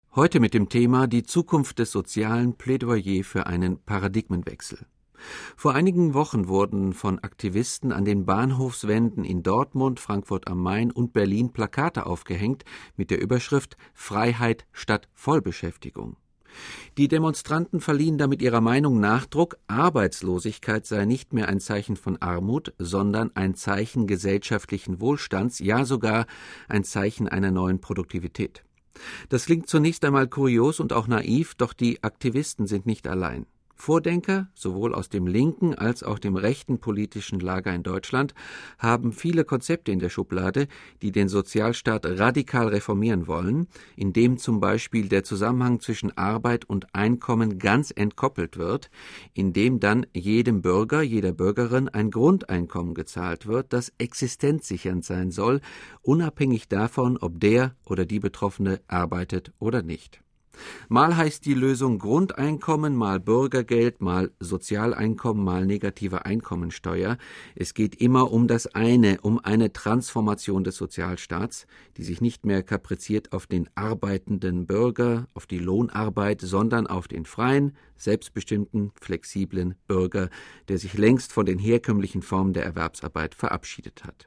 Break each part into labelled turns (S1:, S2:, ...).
S1: Heute mit dem Thema Die Zukunft des Sozialen, Plädoyer für einen Paradigmenwechsel. Vor einigen Wochen wurden von Aktivisten an den Bahnhofswänden in Dortmund, Frankfurt am Main und Berlin Plakate aufgehängt mit der Überschrift »Freiheit statt Vollbeschäftigung«. Die Demonstranten verliehen damit ihrer Meinung Nachdruck, Arbeitslosigkeit sei nicht mehr ein Zeichen von Armut, sondern ein Zeichen gesellschaftlichen Wohlstands, ja sogar ein Zeichen einer neuen Produktivität. Das klingt zunächst einmal kurios und auch naiv, doch die Aktivisten sind nicht allein. Vordenker, sowohl aus dem linken als auch dem rechten politischen Lager in Deutschland, haben viele Konzepte in der Schublade, die den Sozialstaat radikal reformieren wollen, indem zum Beispiel der Zusammenhang zwischen Arbeit und Einkommen ganz entkoppelt wird, indem dann jedem Bürger, jeder Bürgerin ein Grundeinkommen gezahlt wird, das existenzsichernd sein soll, unabhängig davon, ob der oder die Betroffene arbeitet oder nicht. Mal heißt die Lösung Grundeinkommen, mal Bürgergeld, mal Sozialeinkommen, mal negative Einkommensteuer. Es geht immer um das eine, um eine Transformation des Sozialstaats, die sich nicht mehr kapriziert auf den arbeitenden Bürger, auf die Lohnarbeit, sondern auf den freien, selbstbestimmten, flexiblen Bürger, der sich längst von den herkömmlichen Formen der Erwerbsarbeit verabschiedet hat.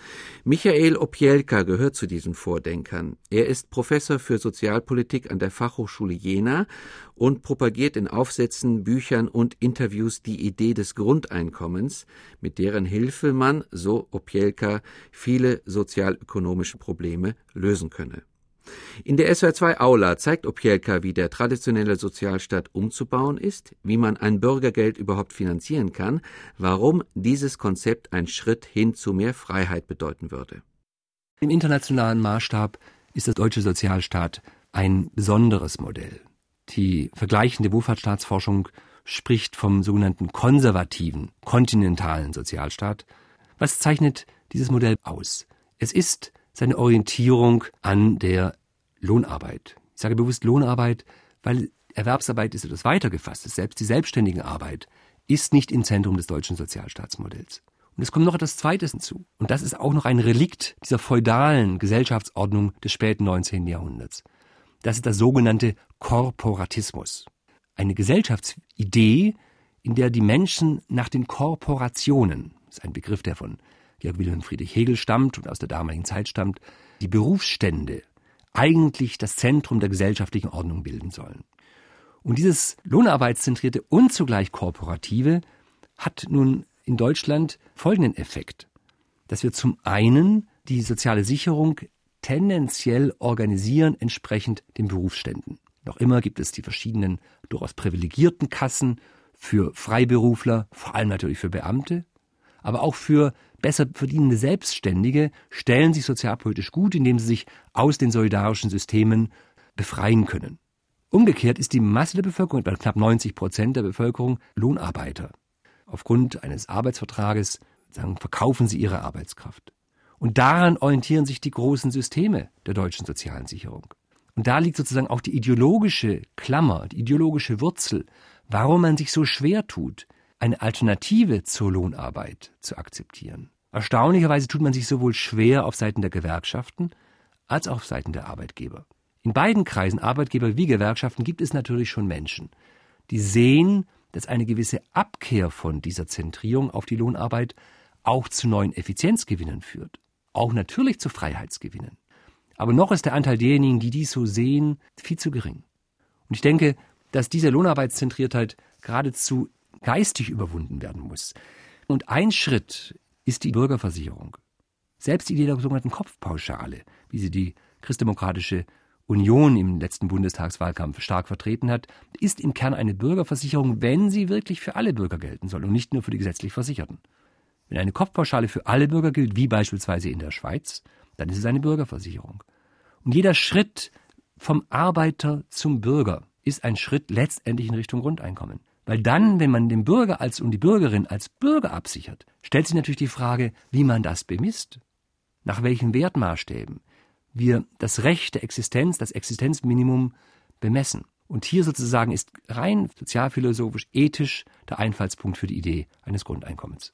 S1: Michael Opjelka gehört zu diesen Vordenkern. Er ist Professor für Sozialpolitik an der Fachhochschule Jena und propagiert in Aufsätzen, Büchern und Interviews die Idee des Grundeinkommens, mit deren Hilfe man, so Opjelka, viele sozialökonomische Probleme lösen könne. In der SWR2 Aula zeigt Opjelka, wie der traditionelle Sozialstaat umzubauen ist, wie man ein Bürgergeld überhaupt finanzieren kann, warum dieses Konzept ein Schritt hin zu mehr Freiheit bedeuten würde.
S2: Im internationalen Maßstab ist der deutsche Sozialstaat ein besonderes Modell. Die vergleichende Wohlfahrtsstaatsforschung spricht vom sogenannten konservativen, kontinentalen Sozialstaat. Was zeichnet dieses Modell aus? Es ist seine Orientierung an der Lohnarbeit. Ich sage bewusst Lohnarbeit, weil Erwerbsarbeit ist etwas weiter gefasst. Selbst die selbstständige Arbeit ist nicht im Zentrum des deutschen Sozialstaatsmodells. Und es kommt noch etwas Zweites hinzu. Und das ist auch noch ein Relikt dieser feudalen Gesellschaftsordnung des späten 19. Jahrhunderts. Das ist der sogenannte Korporatismus. Eine Gesellschaftsidee, in der die Menschen nach den Korporationen, das ist ein Begriff, der von Georg Wilhelm Friedrich Hegel stammt und aus der damaligen Zeit stammt, die Berufsstände eigentlich das Zentrum der gesellschaftlichen Ordnung bilden sollen. Und dieses lohnarbeitszentrierte und zugleich korporative hat nun in Deutschland folgenden Effekt, dass wir zum einen die soziale Sicherung tendenziell organisieren entsprechend den Berufsständen. Noch immer gibt es die verschiedenen durchaus privilegierten Kassen für Freiberufler, vor allem natürlich für Beamte, aber auch für besser verdienende Selbstständige stellen sich sozialpolitisch gut, indem sie sich aus den solidarischen Systemen befreien können. Umgekehrt ist die Masse der Bevölkerung, etwa knapp 90% der Bevölkerung, Lohnarbeiter. Aufgrund eines Arbeitsvertrages verkaufen sie ihre Arbeitskraft. Und daran orientieren sich die großen Systeme der deutschen sozialen Sicherung. Und da liegt sozusagen auch die ideologische Klammer, die ideologische Wurzel, warum man sich so schwer tut, eine Alternative zur Lohnarbeit zu akzeptieren. Erstaunlicherweise tut man sich sowohl schwer auf Seiten der Gewerkschaften als auch auf Seiten der Arbeitgeber. In beiden Kreisen, Arbeitgeber wie Gewerkschaften, gibt es natürlich schon Menschen, die sehen, dass eine gewisse Abkehr von dieser Zentrierung auf die Lohnarbeit auch zu neuen Effizienzgewinnen führt, auch natürlich zu Freiheitsgewinnen. Aber noch ist der Anteil derjenigen, die dies so sehen, viel zu gering. Und ich denke, dass diese Lohnarbeitszentriertheit geradezu geistig überwunden werden muss. Und ein Schritt ist die Bürgerversicherung. Selbst die Idee der sogenannten Kopfpauschale, wie sie die Christdemokratische Union im letzten Bundestagswahlkampf stark vertreten hat, ist im Kern eine Bürgerversicherung, wenn sie wirklich für alle Bürger gelten soll und nicht nur für die gesetzlich Versicherten. Wenn eine Kopfpauschale für alle Bürger gilt, wie beispielsweise in der Schweiz, dann ist es eine Bürgerversicherung. Und jeder Schritt vom Arbeiter zum Bürger ist ein Schritt letztendlich in Richtung Grundeinkommen. Weil dann, wenn man den Bürger und die Bürgerin als Bürger absichert, stellt sich natürlich die Frage, wie man das bemisst. Nach welchen Wertmaßstäben wir das Recht der Existenz, das Existenzminimum bemessen. Und hier sozusagen ist rein sozialphilosophisch, ethisch der Einfallspunkt für die Idee eines Grundeinkommens.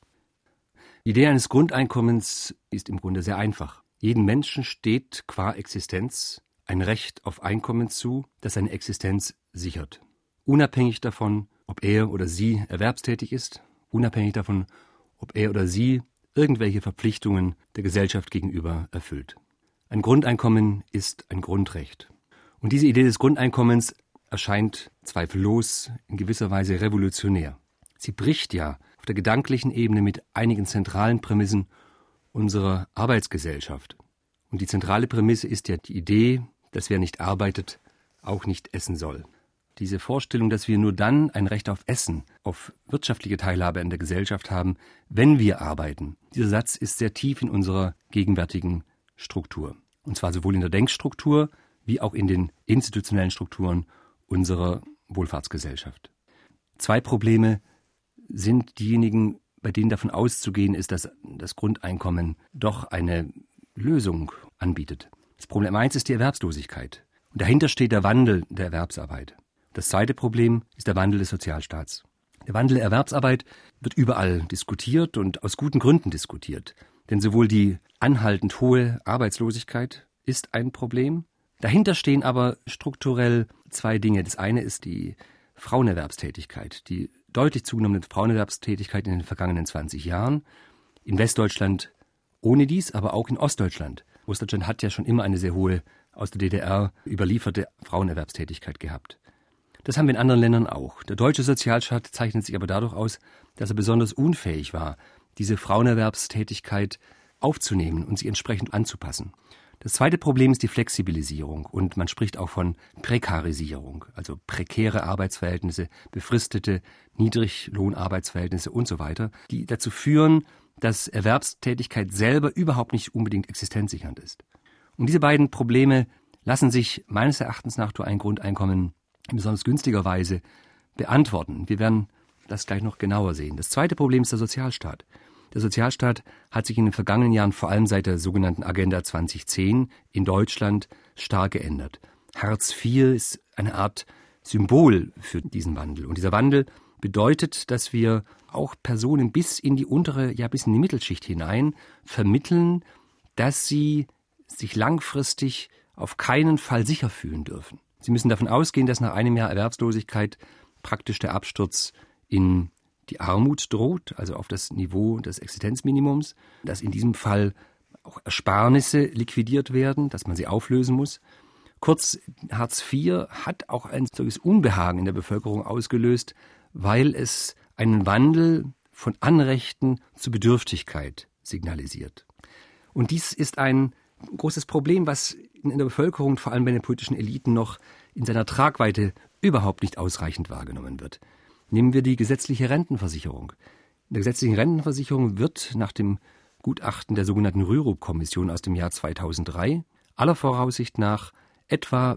S2: Die Idee eines Grundeinkommens ist im Grunde sehr einfach. Jedem Menschen steht qua Existenz ein Recht auf Einkommen zu, das seine Existenz sichert. Unabhängig davon, ob er oder sie erwerbstätig ist, unabhängig davon, ob er oder sie irgendwelche Verpflichtungen der Gesellschaft gegenüber erfüllt. Ein Grundeinkommen ist ein Grundrecht. Und diese Idee des Grundeinkommens erscheint zweifellos in gewisser Weise revolutionär. Sie bricht ja auf der gedanklichen Ebene mit einigen zentralen Prämissen unserer Arbeitsgesellschaft. Und die zentrale Prämisse ist ja die Idee, dass wer nicht arbeitet, auch nicht essen soll. Diese Vorstellung, dass wir nur dann ein Recht auf Essen, auf wirtschaftliche Teilhabe an der Gesellschaft haben, wenn wir arbeiten. Dieser Satz ist sehr tief in unserer gegenwärtigen Struktur. Und zwar sowohl in der Denkstruktur wie auch in den institutionellen Strukturen unserer Wohlfahrtsgesellschaft. Zwei Probleme sind diejenigen, bei denen davon auszugehen ist, dass das Grundeinkommen doch eine Lösung anbietet. Das Problem 1 ist die Erwerbslosigkeit. Und dahinter steht der Wandel der Erwerbsarbeit. Das zweite Problem ist der Wandel des Sozialstaats. Der Wandel der Erwerbsarbeit wird überall diskutiert und aus guten Gründen diskutiert. Denn sowohl die anhaltend hohe Arbeitslosigkeit ist ein Problem. Dahinter stehen aber strukturell zwei Dinge. Das eine ist die Frauenerwerbstätigkeit, die deutlich zugenommene Frauenerwerbstätigkeit in den vergangenen 20 Jahren. In Westdeutschland ohne dies, aber auch in Ostdeutschland. Ostdeutschland hat ja schon immer eine sehr hohe, aus der DDR überlieferte Frauenerwerbstätigkeit gehabt. Das haben wir in anderen Ländern auch. Der deutsche Sozialstaat zeichnet sich aber dadurch aus, dass er besonders unfähig war, diese Frauenerwerbstätigkeit aufzunehmen und sie entsprechend anzupassen. Das zweite Problem ist die Flexibilisierung und man spricht auch von Prekarisierung, also prekäre Arbeitsverhältnisse, befristete Niedriglohnarbeitsverhältnisse und so weiter, die dazu führen, dass Erwerbstätigkeit selber überhaupt nicht unbedingt existenzsichernd ist. Und diese beiden Probleme lassen sich meines Erachtens nach durch ein Grundeinkommen in besonders günstiger Weise beantworten. Wir werden das gleich noch genauer sehen. Das zweite Problem ist der Sozialstaat. Der Sozialstaat hat sich in den vergangenen Jahren, vor allem seit der sogenannten Agenda 2010, in Deutschland stark geändert. Hartz IV ist eine Art Symbol für diesen Wandel. Und dieser Wandel bedeutet, dass wir auch Personen bis in die untere, ja bis in die Mittelschicht hinein vermitteln, dass sie sich langfristig auf keinen Fall sicher fühlen dürfen. Sie müssen davon ausgehen, dass nach einem Jahr Erwerbslosigkeit praktisch der Absturz in die Armut droht, also auf das Niveau des Existenzminimums, dass in diesem Fall auch Ersparnisse liquidiert werden, dass man sie auflösen muss. Kurz, Hartz IV hat auch ein solches Unbehagen in der Bevölkerung ausgelöst, weil es einen Wandel von Anrechten zu Bedürftigkeit signalisiert. Und dies ist ein großes Problem, was in der Bevölkerung, vor allem bei den politischen Eliten, noch in seiner Tragweite überhaupt nicht ausreichend wahrgenommen wird. Nehmen wir die gesetzliche Rentenversicherung. In der gesetzlichen Rentenversicherung wird nach dem Gutachten der sogenannten Rürup-Kommission aus dem Jahr 2003 aller Voraussicht nach etwa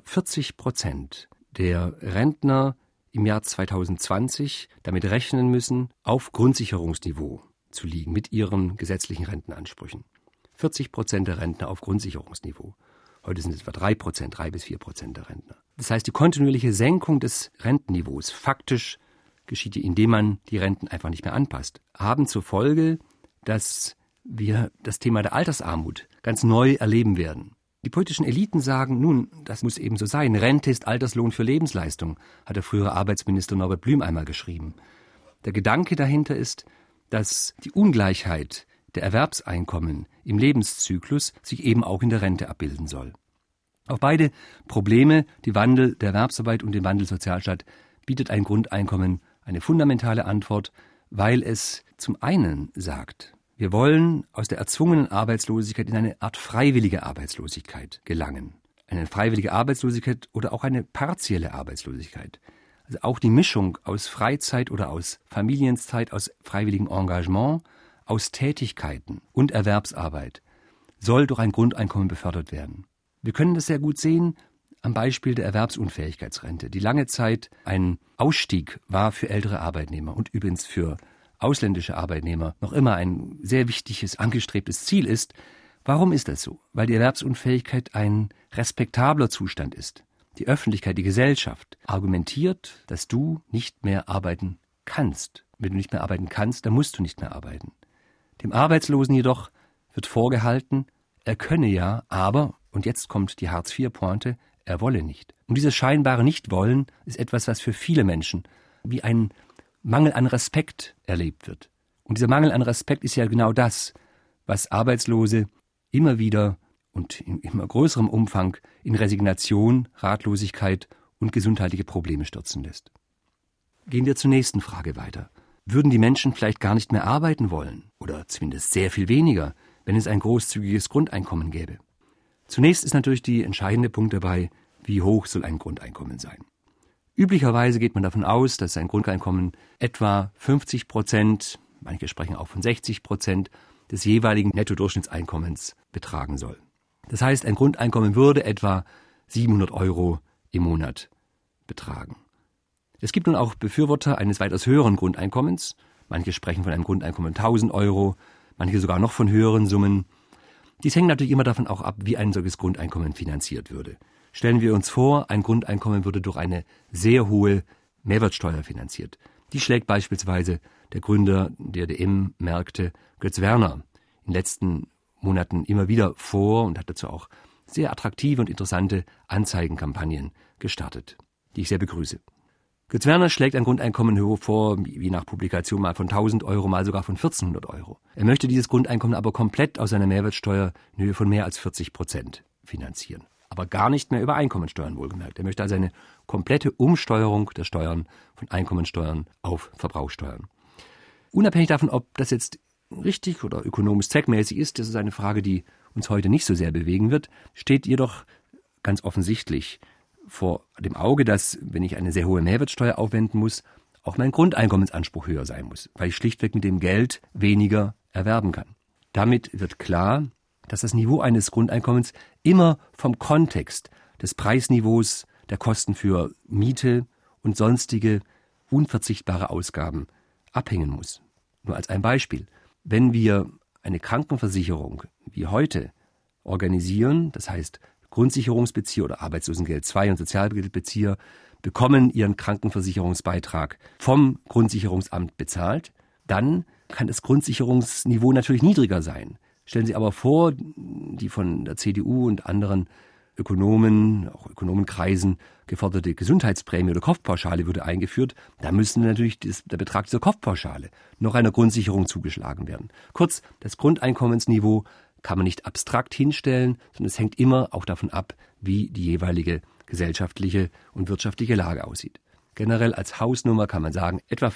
S2: 40% der Rentner im Jahr 2020 damit rechnen müssen, auf Grundsicherungsniveau zu liegen mit ihren gesetzlichen Rentenansprüchen. 40% der Rentner auf Grundsicherungsniveau. Heute sind es etwa 3%, 3-4% der Rentner. Das heißt, die kontinuierliche Senkung des Rentenniveaus, faktisch geschieht, indem man die Renten einfach nicht mehr anpasst, haben zur Folge, dass wir das Thema der Altersarmut ganz neu erleben werden. Die politischen Eliten sagen, nun, das muss eben so sein. Rente ist Alterslohn für Lebensleistung, hat der frühere Arbeitsminister Norbert Blüm einmal geschrieben. Der Gedanke dahinter ist, dass die Ungleichheit der Erwerbseinkommen im Lebenszyklus sich eben auch in der Rente abbilden soll. Auf beide Probleme, die Wandel der Erwerbsarbeit und den Wandel des Sozialstaats, bietet ein Grundeinkommen eine fundamentale Antwort, weil es zum einen sagt, wir wollen aus der erzwungenen Arbeitslosigkeit in eine Art freiwillige Arbeitslosigkeit gelangen. Eine freiwillige Arbeitslosigkeit oder auch eine partielle Arbeitslosigkeit. Also auch die Mischung aus Freizeit oder aus Familienzeit, aus freiwilligem Engagement, aus Tätigkeiten und Erwerbsarbeit soll durch ein Grundeinkommen befördert werden. Wir können das sehr gut sehen am Beispiel der Erwerbsunfähigkeitsrente, die lange Zeit ein Ausstieg war für ältere Arbeitnehmer und übrigens für ausländische Arbeitnehmer noch immer ein sehr wichtiges, angestrebtes Ziel ist. Warum ist das so? Weil die Erwerbsunfähigkeit ein respektabler Zustand ist. Die Öffentlichkeit, die Gesellschaft argumentiert, dass du nicht mehr arbeiten kannst. Wenn du nicht mehr arbeiten kannst, dann musst du nicht mehr arbeiten. Dem Arbeitslosen jedoch wird vorgehalten, er könne ja, aber Und jetzt kommt die Hartz-IV-Pointe, er wolle nicht. Und dieses scheinbare Nichtwollen ist etwas, was für viele Menschen wie ein Mangel an Respekt erlebt wird. Und dieser Mangel an Respekt ist ja genau das, was Arbeitslose immer wieder und in immer größerem Umfang in Resignation, Ratlosigkeit und gesundheitliche Probleme stürzen lässt. Gehen wir zur nächsten Frage weiter. Würden die Menschen vielleicht gar nicht mehr arbeiten wollen oder zumindest sehr viel weniger, wenn es ein großzügiges Grundeinkommen gäbe? Zunächst ist natürlich der entscheidende Punkt dabei, wie hoch soll ein Grundeinkommen sein. Üblicherweise geht man davon aus, dass ein Grundeinkommen etwa 50%, manche sprechen auch von 60%, des jeweiligen Nettodurchschnittseinkommens betragen soll. Das heißt, ein Grundeinkommen würde etwa 700 € im Monat betragen. Es gibt nun auch Befürworter eines weitaus höheren Grundeinkommens. Manche sprechen von einem Grundeinkommen 1000 €, manche sogar noch von höheren Summen. Dies hängt natürlich immer davon auch ab, wie ein solches Grundeinkommen finanziert würde. Stellen wir uns vor, ein Grundeinkommen würde durch eine sehr hohe Mehrwertsteuer finanziert. Die schlägt beispielsweise der Gründer der DM-Märkte, Götz Werner, in den letzten Monaten immer wieder vor und hat dazu auch sehr attraktive und interessante Anzeigenkampagnen gestartet, die ich sehr begrüße. Götz Werner schlägt ein Grundeinkommen vor, wie nach Publikation mal von 1000 €, mal sogar von 1400 €. Er möchte dieses Grundeinkommen aber komplett aus seiner Mehrwertsteuer in Höhe von mehr als 40% finanzieren. Aber gar nicht mehr über Einkommensteuern wohlgemerkt. Er möchte also eine komplette Umsteuerung der Steuern von Einkommensteuern auf Verbrauchssteuern. Unabhängig davon, ob das jetzt richtig oder ökonomisch zweckmäßig ist, das ist eine Frage, die uns heute nicht so sehr bewegen wird, steht jedoch ganz offensichtlich vor dem Auge, dass, wenn ich eine sehr hohe Mehrwertsteuer aufwenden muss, auch mein Grundeinkommensanspruch höher sein muss, weil ich schlichtweg mit dem Geld weniger erwerben kann. Damit wird klar, dass das Niveau eines Grundeinkommens immer vom Kontext des Preisniveaus, der Kosten für Miete und sonstige unverzichtbare Ausgaben abhängen muss. Nur als ein Beispiel. Wenn wir eine Krankenversicherung wie heute organisieren, das heißt Grundsicherungsbezieher oder Arbeitslosengeld II und Sozialgeldbezieher bekommen ihren Krankenversicherungsbeitrag vom Grundsicherungsamt bezahlt, dann kann das Grundsicherungsniveau natürlich niedriger sein. Stellen Sie aber vor, die von der CDU und anderen Ökonomen, auch Ökonomenkreisen geforderte Gesundheitsprämie oder Kopfpauschale würde eingeführt, da müsste natürlich der Betrag dieser Kopfpauschale noch einer Grundsicherung zugeschlagen werden. Kurz, das Grundeinkommensniveau kann man nicht abstrakt hinstellen, sondern es hängt immer auch davon ab, wie die jeweilige gesellschaftliche und wirtschaftliche Lage aussieht. Generell als Hausnummer kann man sagen, etwa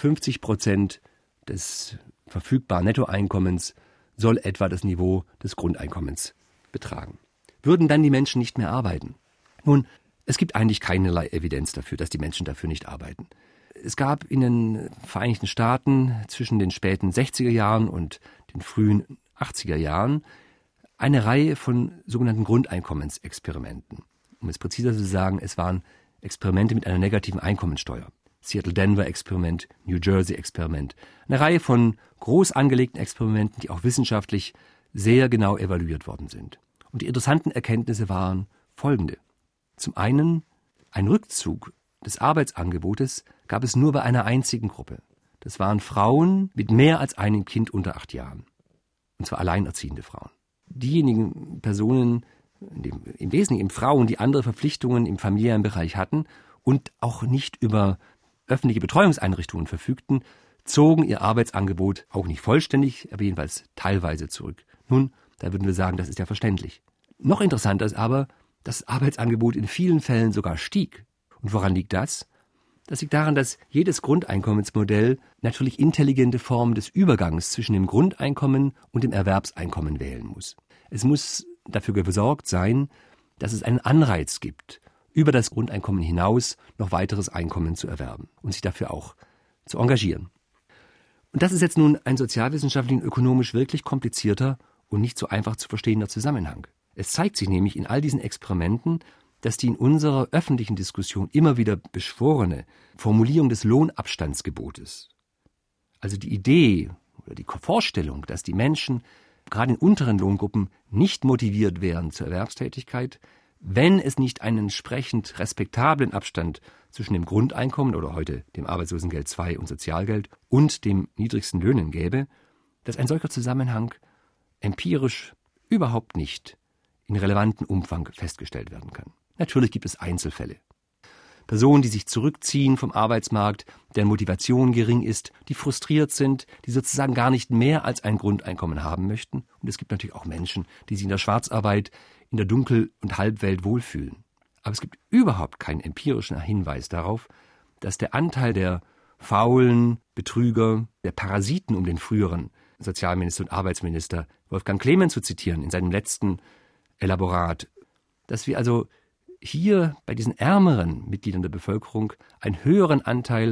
S2: 50% des verfügbaren Nettoeinkommens soll etwa das Niveau des Grundeinkommens betragen. Würden dann die Menschen nicht mehr arbeiten? Nun, es gibt eigentlich keinerlei Evidenz dafür, dass die Menschen dafür nicht arbeiten. Es gab in den Vereinigten Staaten zwischen den späten 60er Jahren und den frühen 80er Jahren eine Reihe von sogenannten Grundeinkommensexperimenten. Um es präziser zu sagen, es waren Experimente mit einer negativen Einkommensteuer. Seattle-Denver-Experiment, New Jersey-Experiment. Eine Reihe von groß angelegten Experimenten, die auch wissenschaftlich sehr genau evaluiert worden sind. Und die interessanten Erkenntnisse waren folgende. Zum einen, ein Rückzug des Arbeitsangebotes gab es nur bei einer einzigen Gruppe. Das waren Frauen mit mehr als einem Kind unter 8 Jahren. Und zwar alleinerziehende Frauen. Diejenigen Personen, im Wesentlichen Frauen, die andere Verpflichtungen im familiären Bereich hatten und auch nicht über öffentliche Betreuungseinrichtungen verfügten, zogen ihr Arbeitsangebot auch nicht vollständig, aber jedenfalls teilweise zurück. Nun, da würden wir sagen, das ist ja verständlich. Noch interessanter ist aber, dass das Arbeitsangebot in vielen Fällen sogar stieg. Und woran liegt das? Das liegt daran, dass jedes Grundeinkommensmodell natürlich intelligente Formen des Übergangs zwischen dem Grundeinkommen und dem Erwerbseinkommen wählen muss. Es muss dafür gesorgt sein, dass es einen Anreiz gibt, über das Grundeinkommen hinaus noch weiteres Einkommen zu erwerben und sich dafür auch zu engagieren. Und das ist jetzt nun ein sozialwissenschaftlich und ökonomisch wirklich komplizierter und nicht so einfach zu verstehender Zusammenhang. Es zeigt sich nämlich in all diesen Experimenten, dass die in unserer öffentlichen Diskussion immer wieder beschworene Formulierung des Lohnabstandsgebotes, also die Idee oder die Vorstellung, dass die Menschen gerade in unteren Lohngruppen nicht motiviert wären zur Erwerbstätigkeit, wenn es nicht einen entsprechend respektablen Abstand zwischen dem Grundeinkommen oder heute dem Arbeitslosengeld II und Sozialgeld und dem niedrigsten Löhnen gäbe, dass ein solcher Zusammenhang empirisch überhaupt nicht in relevantem Umfang festgestellt werden kann. Natürlich gibt es Einzelfälle. Personen, die sich zurückziehen vom Arbeitsmarkt, deren Motivation gering ist, die frustriert sind, die sozusagen gar nicht mehr als ein Grundeinkommen haben möchten. Und es gibt natürlich auch Menschen, die sich in der Schwarzarbeit, in der Dunkel- und Halbwelt wohlfühlen. Aber es gibt überhaupt keinen empirischen Hinweis darauf, dass der Anteil der Faulen, Betrüger, der Parasiten um den früheren Sozialminister und Arbeitsminister Wolfgang Clement zu zitieren in seinem letzten Elaborat, dass wir also hier bei diesen ärmeren Mitgliedern der Bevölkerung einen höheren Anteil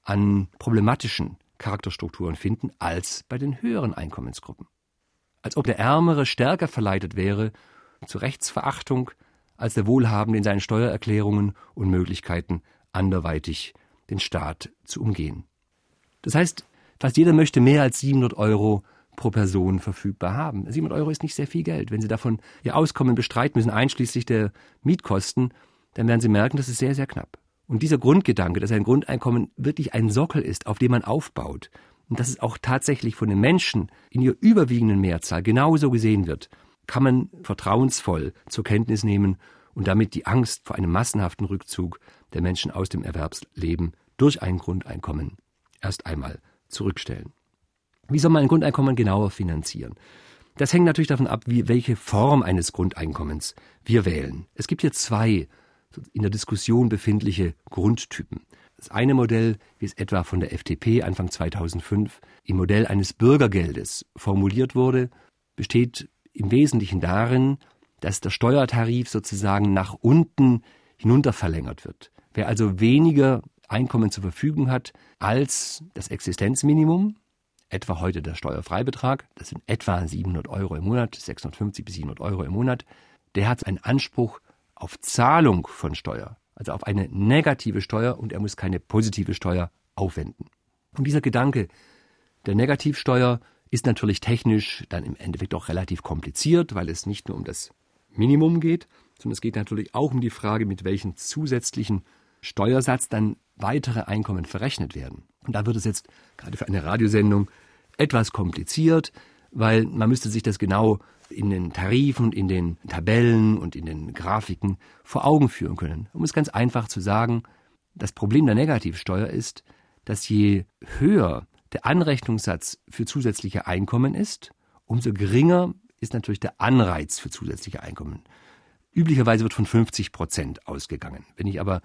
S2: an problematischen Charakterstrukturen finden als bei den höheren Einkommensgruppen. Als ob der Ärmere stärker verleitet wäre zur Rechtsverachtung als der Wohlhabende in seinen Steuererklärungen und Möglichkeiten, anderweitig den Staat zu umgehen. Das heißt, fast jeder möchte mehr als 700 € pro Person verfügbar haben. 700 € ist nicht sehr viel Geld. Wenn Sie davon Ihr Auskommen bestreiten müssen, einschließlich der Mietkosten, dann werden Sie merken, das ist sehr, sehr knapp. Und dieser Grundgedanke, dass ein Grundeinkommen wirklich ein Sockel ist, auf dem man aufbaut, und dass es auch tatsächlich von den Menschen in ihrer überwiegenden Mehrzahl genauso gesehen wird, kann man vertrauensvoll zur Kenntnis nehmen und damit die Angst vor einem massenhaften Rückzug der Menschen aus dem Erwerbsleben durch ein Grundeinkommen erst einmal zurückstellen. Wie soll man ein Grundeinkommen genauer finanzieren? Das hängt natürlich davon ab, welche Form eines Grundeinkommens wir wählen. Es gibt hier zwei in der Diskussion befindliche Grundtypen. Das eine Modell, wie es etwa von der FDP Anfang 2005 im Modell eines Bürgergeldes formuliert wurde, besteht im Wesentlichen darin, dass der Steuertarif sozusagen nach unten hinunter verlängert wird. Wer also weniger Einkommen zur Verfügung hat als das Existenzminimum, etwa heute der Steuerfreibetrag, das sind etwa 700 € im Monat, 650 bis 700 € im Monat, der hat einen Anspruch auf Zahlung von Steuer, also auf eine negative Steuer, und er muss keine positive Steuer aufwenden. Und dieser Gedanke der Negativsteuer ist natürlich technisch dann im Endeffekt auch relativ kompliziert, weil es nicht nur um das Minimum geht, sondern es geht natürlich auch um die Frage, mit welchem zusätzlichen Steuersatz dann weitere Einkommen verrechnet werden. Und da wird es jetzt gerade für eine Radiosendung etwas kompliziert, weil man müsste sich das genau in den Tarifen und in den Tabellen und in den Grafiken vor Augen führen können. Um es ganz einfach zu sagen, das Problem der Negativsteuer ist, dass je höher der Anrechnungssatz für zusätzliche Einkommen ist, umso geringer ist natürlich der Anreiz für zusätzliche Einkommen. Üblicherweise wird von 50% ausgegangen. Wenn ich aber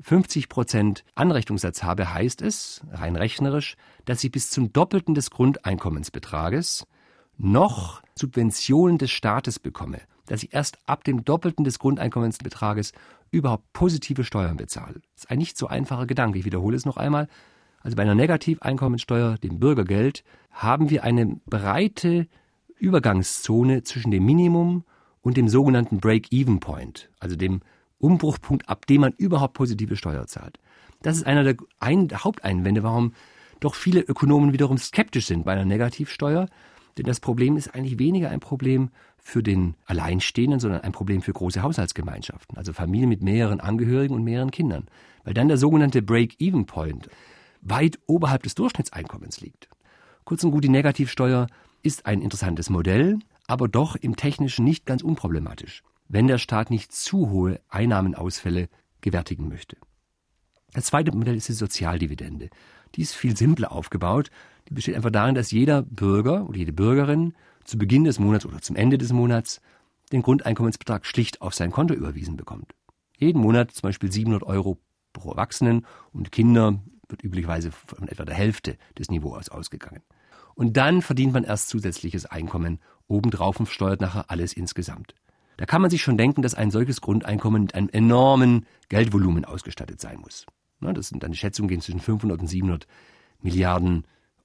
S2: 50% Anrechnungssatz habe, heißt es, rein rechnerisch, dass ich bis zum Doppelten des Grundeinkommensbetrages noch Subventionen des Staates bekomme, dass ich erst ab dem Doppelten des Grundeinkommensbetrages überhaupt positive Steuern bezahle. Das ist ein nicht so einfacher Gedanke. Ich wiederhole es noch einmal. Also bei einer Negativeinkommensteuer, dem Bürgergeld, haben wir eine breite Übergangszone zwischen dem Minimum und dem sogenannten Break-Even-Point, also dem Umbruchpunkt, ab dem man überhaupt positive Steuer zahlt. Das ist einer der Haupteinwände, warum doch viele Ökonomen wiederum skeptisch sind bei einer Negativsteuer. Denn das Problem ist eigentlich weniger ein Problem für den Alleinstehenden, sondern ein Problem für große Haushaltsgemeinschaften, also Familien mit mehreren Angehörigen und mehreren Kindern. Weil dann der sogenannte Break-Even-Point weit oberhalb des Durchschnittseinkommens liegt. Kurz und gut, die Negativsteuer ist ein interessantes Modell, aber doch im Technischen nicht ganz unproblematisch, wenn der Staat nicht zu hohe Einnahmenausfälle gewärtigen möchte. Das zweite Modell ist die Sozialdividende. Die ist viel simpler aufgebaut. Die besteht einfach darin, dass jeder Bürger oder jede Bürgerin zu Beginn des Monats oder zum Ende des Monats den Grundeinkommensbetrag schlicht auf sein Konto überwiesen bekommt. Jeden Monat zum Beispiel 700 € pro Erwachsenen, und Kinder wird üblicherweise von etwa der Hälfte des Niveaus ausgegangen. Und dann verdient man erst zusätzliches Einkommen obendrauf und steuert nachher alles insgesamt. Da kann man sich schon denken, dass ein solches Grundeinkommen mit einem enormen Geldvolumen ausgestattet sein muss. Das sind dann die Schätzungen, gehen zwischen 500 und 700 Milliarden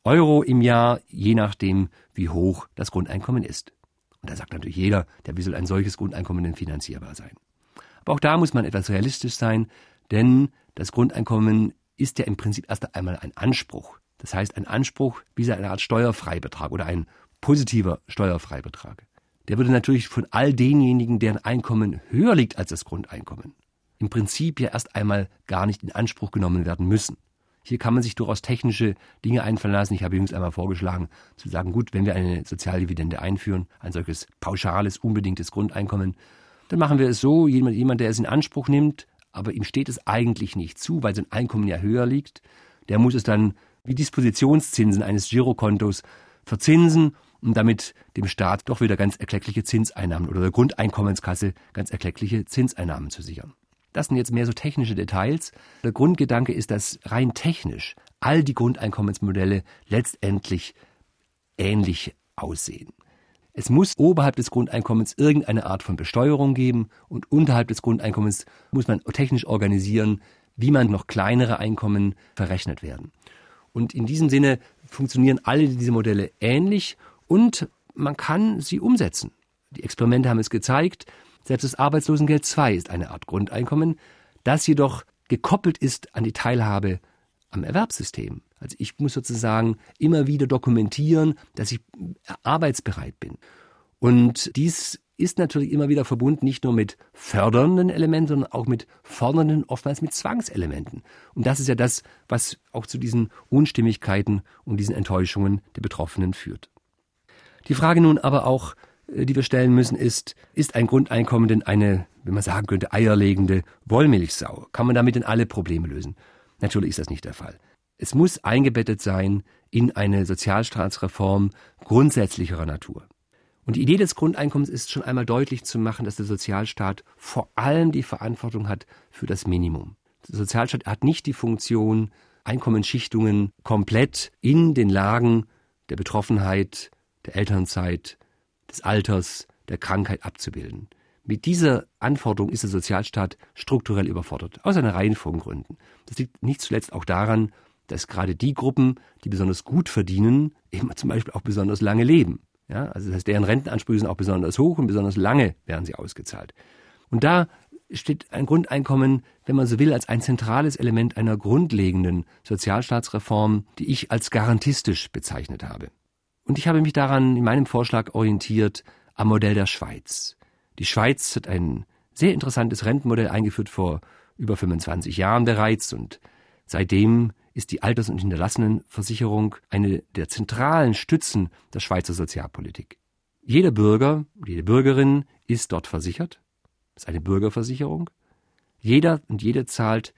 S2: € im Jahr, je nachdem, wie hoch das Grundeinkommen ist. Und da sagt natürlich jeder, wie soll ein solches Grundeinkommen denn finanzierbar sein? Aber auch da muss man etwas realistisch sein, denn das Grundeinkommen ist ja im Prinzip erst einmal ein Anspruch. Das heißt, ein Anspruch wie eine Art Steuerfreibetrag oder ein positiver Steuerfreibetrag. Der würde natürlich von all denjenigen, deren Einkommen höher liegt als das Grundeinkommen, im Prinzip ja erst einmal gar nicht in Anspruch genommen werden müssen. Hier kann man sich durchaus technische Dinge einfallen lassen. Ich habe übrigens einmal vorgeschlagen, zu sagen, gut, wenn wir eine Sozialdividende einführen, ein solches pauschales, unbedingtes Grundeinkommen, dann machen wir es so, jemand, der es in Anspruch nimmt, aber ihm steht es eigentlich nicht zu, weil sein Einkommen ja höher liegt, der muss es dann wie Dispositionszinsen eines Girokontos verzinsen, um damit dem Staat doch wieder ganz erkleckliche Zinseinnahmen oder der Grundeinkommenskasse ganz erkleckliche Zinseinnahmen zu sichern. Das sind jetzt mehr so technische Details. Der Grundgedanke ist, dass rein technisch all die Grundeinkommensmodelle letztendlich ähnlich aussehen. Es muss oberhalb des Grundeinkommens irgendeine Art von Besteuerung geben und unterhalb des Grundeinkommens muss man technisch organisieren, wie man noch kleinere Einkommen verrechnet werden. Und in diesem Sinne funktionieren alle diese Modelle ähnlich und man kann sie umsetzen. Die Experimente haben es gezeigt. Selbst das Arbeitslosengeld II ist eine Art Grundeinkommen, das jedoch gekoppelt ist an die Teilhabe am Erwerbssystem. Also ich muss sozusagen immer wieder dokumentieren, dass ich arbeitsbereit bin. Und dies ist natürlich immer wieder verbunden, nicht nur mit fördernden Elementen, sondern auch mit fordernden, oftmals mit Zwangselementen. Und das ist ja das, was auch zu diesen Unstimmigkeiten und diesen Enttäuschungen der Betroffenen führt. Die Frage nun aber auch, die wir stellen müssen, ist ein Grundeinkommen denn eine, wenn man sagen könnte, eierlegende Wollmilchsau? Kann man damit denn alle Probleme lösen? Natürlich ist das nicht der Fall. Es muss eingebettet sein in eine Sozialstaatsreform grundsätzlicherer Natur. Und die Idee des Grundeinkommens ist schon einmal deutlich zu machen, dass der Sozialstaat vor allem die Verantwortung hat für das Minimum. Der Sozialstaat hat nicht die Funktion, Einkommensschichtungen komplett in den Lagen der Betroffenheit, der Elternzeit, des Alters, der Krankheit abzubilden. Mit dieser Anforderung ist der Sozialstaat strukturell überfordert, aus einer Reihe von Gründen. Das liegt nicht zuletzt auch daran, dass gerade die Gruppen, die besonders gut verdienen, eben zum Beispiel auch besonders lange leben. Ja, also das heißt, deren Rentenansprüche sind auch besonders hoch und besonders lange werden sie ausgezahlt. Und da steht ein Grundeinkommen, wenn man so will, als ein zentrales Element einer grundlegenden Sozialstaatsreform, die ich als garantistisch bezeichnet habe. Und ich habe mich daran in meinem Vorschlag orientiert am Modell der Schweiz. Die Schweiz hat ein sehr interessantes Rentenmodell eingeführt vor über 25 Jahren bereits und seitdem ist die Alters- und Hinterlassenenversicherung eine der zentralen Stützen der Schweizer Sozialpolitik. Jeder Bürger, jede Bürgerin ist dort versichert. Das ist eine Bürgerversicherung. Jeder und jede zahlt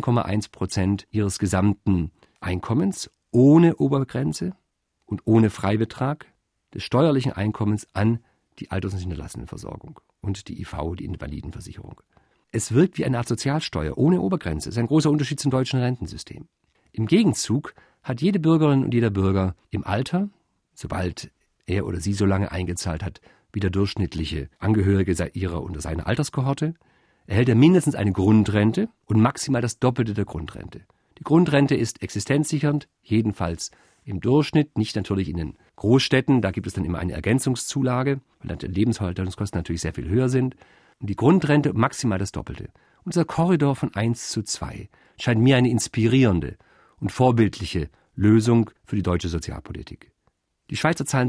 S2: 10,1% ihres gesamten Einkommens ohne Obergrenze und ohne Freibetrag des steuerlichen Einkommens an die Alters- und Hinterlassenenversorgung und die IV, die Invalidenversicherung. Es wirkt wie eine Art Sozialsteuer ohne Obergrenze. Das ist ein großer Unterschied zum deutschen Rentensystem. Im Gegenzug hat jede Bürgerin und jeder Bürger im Alter, sobald er oder sie so lange eingezahlt hat, wie der durchschnittliche Angehörige ihrer oder seiner Alterskohorte, erhält er mindestens eine Grundrente und maximal das Doppelte der Grundrente. Die Grundrente ist existenzsichernd, jedenfalls im Durchschnitt, nicht natürlich in den Großstädten, da gibt es dann immer eine Ergänzungszulage, weil dann die Lebenshaltungskosten natürlich sehr viel höher sind. Und die Grundrente maximal das Doppelte. Und dieser Korridor von 1:2 scheint mir eine inspirierende und vorbildliche Lösung für die deutsche Sozialpolitik. Die Schweizer zahlen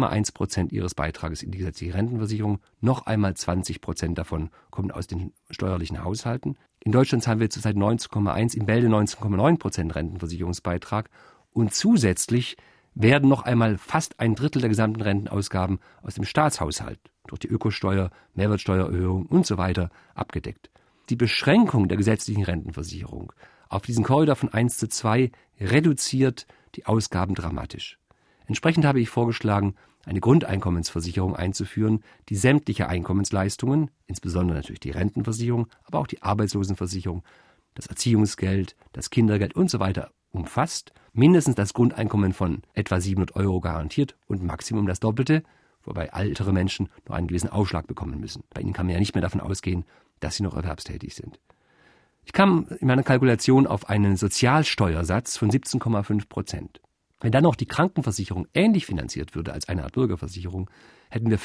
S2: 10,1% ihres Beitrages in die gesetzliche Rentenversicherung. Noch einmal 20% davon kommen aus den steuerlichen Haushalten. In Deutschland zahlen wir zurzeit 19,1%, in Bälde 19,9% Rentenversicherungsbeitrag. Und zusätzlich werden noch einmal fast ein Drittel der gesamten Rentenausgaben aus dem Staatshaushalt durch die Ökosteuer, Mehrwertsteuererhöhung und so weiter abgedeckt. Die Beschränkung der gesetzlichen Rentenversicherung auf diesen Korridor von 1:2 reduziert die Ausgaben dramatisch. Entsprechend habe ich vorgeschlagen, eine Grundeinkommensversicherung einzuführen, die sämtliche Einkommensleistungen, insbesondere natürlich die Rentenversicherung, aber auch die Arbeitslosenversicherung, das Erziehungsgeld, das Kindergeld und so weiter umfasst, mindestens das Grundeinkommen von etwa 700 € garantiert und Maximum das Doppelte, wobei ältere Menschen noch einen gewissen Aufschlag bekommen müssen. Bei ihnen kann man ja nicht mehr davon ausgehen, dass sie noch erwerbstätig sind. Ich kam in meiner Kalkulation auf einen Sozialsteuersatz von 17,5%. Wenn dann noch die Krankenversicherung ähnlich finanziert würde als eine Art Bürgerversicherung, hätten wir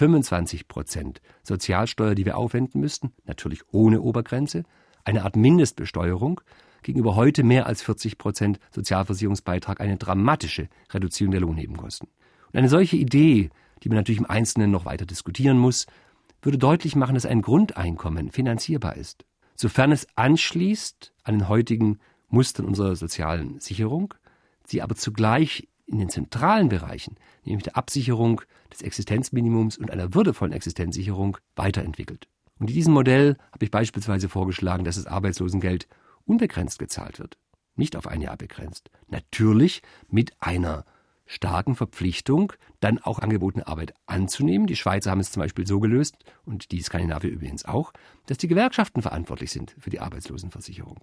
S2: 25% Sozialsteuer, die wir aufwenden müssten, natürlich ohne Obergrenze, eine Art Mindestbesteuerung, gegenüber heute mehr als 40% Sozialversicherungsbeitrag, eine dramatische Reduzierung der Lohnnebenkosten. Und eine solche Idee, die man natürlich im Einzelnen noch weiter diskutieren muss, würde deutlich machen, dass ein Grundeinkommen finanzierbar ist, sofern es anschließt an den heutigen Mustern unserer sozialen Sicherung, sie aber zugleich in den zentralen Bereichen, nämlich der Absicherung des Existenzminimums und einer würdevollen Existenzsicherung, weiterentwickelt. Und in diesem Modell habe ich beispielsweise vorgeschlagen, dass das Arbeitslosengeld unbegrenzt gezahlt wird, nicht auf ein Jahr begrenzt. Natürlich mit einer starken Verpflichtung, dann auch angebotene Arbeit anzunehmen. Die Schweizer haben es zum Beispiel so gelöst, und die Skandinavier übrigens auch, dass die Gewerkschaften verantwortlich sind für die Arbeitslosenversicherung.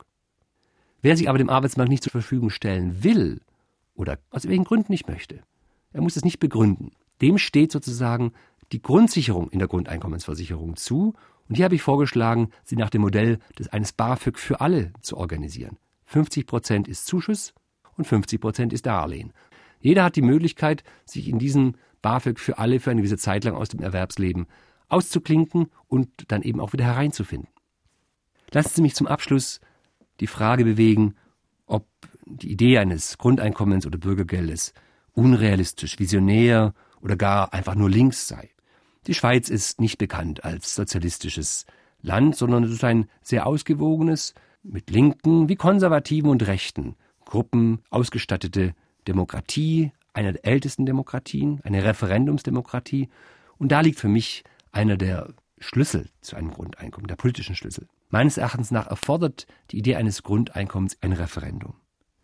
S2: Wer sich aber dem Arbeitsmarkt nicht zur Verfügung stellen will oder aus welchen Gründen nicht möchte, er muss es nicht begründen. Dem steht sozusagen die Grundsicherung in der Grundeinkommensversicherung zu. Und hier habe ich vorgeschlagen, sie nach dem Modell eines BAföG für alle zu organisieren. 50% ist Zuschuss und 50% ist Darlehen. Jeder hat die Möglichkeit, sich in diesem BAföG für alle für eine gewisse Zeit lang aus dem Erwerbsleben auszuklinken und dann eben auch wieder hereinzufinden. Lassen Sie mich zum Abschluss die Frage bewegen, ob die Idee eines Grundeinkommens oder Bürgergeldes unrealistisch, visionär oder gar einfach nur links sei. Die Schweiz ist nicht bekannt als sozialistisches Land, sondern es ist ein sehr ausgewogenes, mit linken wie konservativen und rechten Gruppen ausgestattete Demokratie, einer der ältesten Demokratien, eine Referendumsdemokratie. Und da liegt für mich einer der Schlüssel zu einem Grundeinkommen, der politischen Schlüssel. Meines Erachtens nach erfordert die Idee eines Grundeinkommens ein Referendum.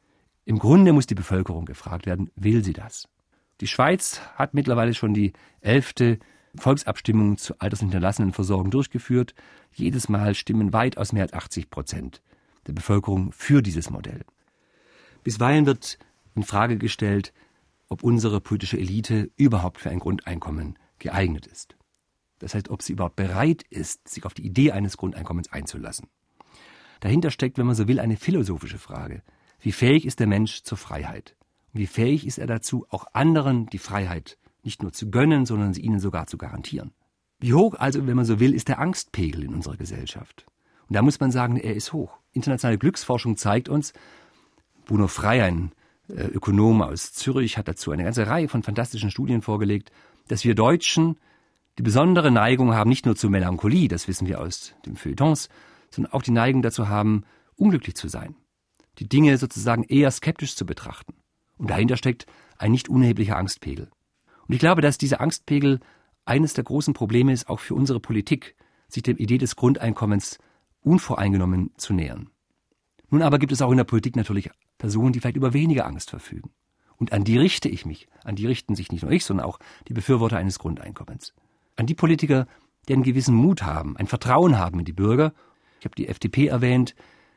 S2: Im Grunde muss die Bevölkerung gefragt werden, will sie das? Die Schweiz hat mittlerweile schon die 11. Volksabstimmung zur Alters- und Hinterlassenenversorgung durchgeführt. Jedes Mal stimmen weitaus mehr als 80% der Bevölkerung für dieses Modell. Bisweilen wird in Frage gestellt, ob unsere politische Elite überhaupt für ein Grundeinkommen geeignet ist. Das heißt, ob sie überhaupt bereit ist, sich auf die Idee eines Grundeinkommens einzulassen. Dahinter steckt, wenn man so will, eine philosophische Frage. Wie fähig ist der Mensch zur Freiheit? Und wie fähig ist er dazu, auch anderen die Freiheit nicht nur zu gönnen, sondern sie ihnen sogar zu garantieren? Wie hoch also, wenn man so will, ist der Angstpegel in unserer Gesellschaft? Und da muss man sagen, er ist hoch. Internationale Glücksforschung zeigt uns, Bruno Frey, ein Ökonom aus Zürich, hat dazu eine ganze Reihe von fantastischen Studien vorgelegt, dass wir Deutschen die besondere Neigung haben, nicht nur zur Melancholie, das wissen wir aus den Feuilletons, sondern auch die Neigung dazu haben, unglücklich zu sein. Die Dinge sozusagen eher skeptisch zu betrachten. Und dahinter steckt ein nicht unerheblicher Angstpegel. Und ich glaube, dass dieser Angstpegel eines der großen Probleme ist, auch für unsere Politik, sich der Idee des Grundeinkommens unvoreingenommen zu nähern. Nun aber gibt es auch in der Politik natürlich Personen, die vielleicht über weniger Angst verfügen. Und an die richte ich mich. An die richten sich nicht nur ich, sondern auch die Befürworter eines Grundeinkommens. An die Politiker, die einen gewissen Mut haben, ein Vertrauen haben in die Bürger. Ich habe die FDP erwähnt,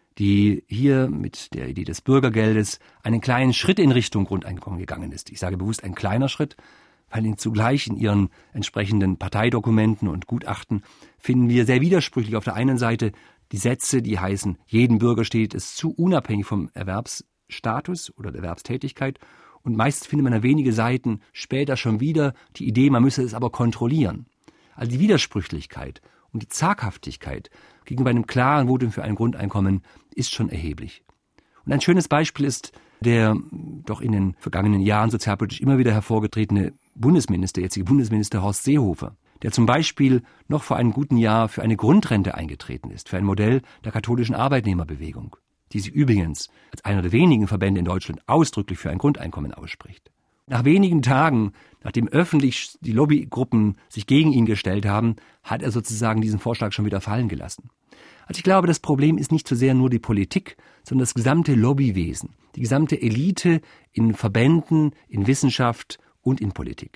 S2: die hier mit der Idee des Bürgergeldes einen kleinen Schritt in Richtung Grundeinkommen gegangen ist. Ich sage bewusst ein kleiner Schritt, weil zugleich in ihren entsprechenden Parteidokumenten und Gutachten finden wir sehr widersprüchlich auf der einen Seite die Sätze, die heißen, jedem Bürger steht es zu, unabhängig vom Erwerbsstatus oder der Erwerbstätigkeit. Und meist findet man da wenige Seiten später schon wieder die Idee, man müsse es aber kontrollieren. Also die Widersprüchlichkeit und die Zaghaftigkeit gegenüber einem klaren Votum für ein Grundeinkommen ist schon erheblich. Und ein schönes Beispiel ist der doch in den vergangenen Jahren sozialpolitisch immer wieder hervorgetretene jetzige Bundesminister Horst Seehofer, der zum Beispiel noch vor einem guten Jahr für eine Grundrente eingetreten ist, für ein Modell der katholischen Arbeitnehmerbewegung, die sich übrigens als einer der wenigen Verbände in Deutschland ausdrücklich für ein Grundeinkommen ausspricht. Nach wenigen Tagen, nachdem öffentlich die Lobbygruppen sich gegen ihn gestellt haben, hat er sozusagen diesen Vorschlag schon wieder fallen gelassen. Also ich glaube, das Problem ist nicht so sehr nur die Politik, sondern das gesamte Lobbywesen, die gesamte Elite in Verbänden, in Wissenschaft und in Politik.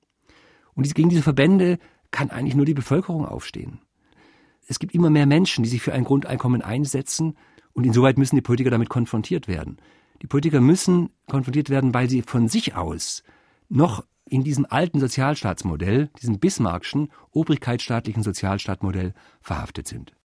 S2: Und gegen diese Verbände kann eigentlich nur die Bevölkerung aufstehen. Es gibt immer mehr Menschen, die sich für ein Grundeinkommen einsetzen, und insoweit müssen die Politiker damit konfrontiert werden. Die Politiker müssen konfrontiert werden, weil sie von sich aus noch in diesem alten Sozialstaatsmodell, diesem bismarckschen, obrigkeitsstaatlichen Sozialstaatmodell verhaftet sind.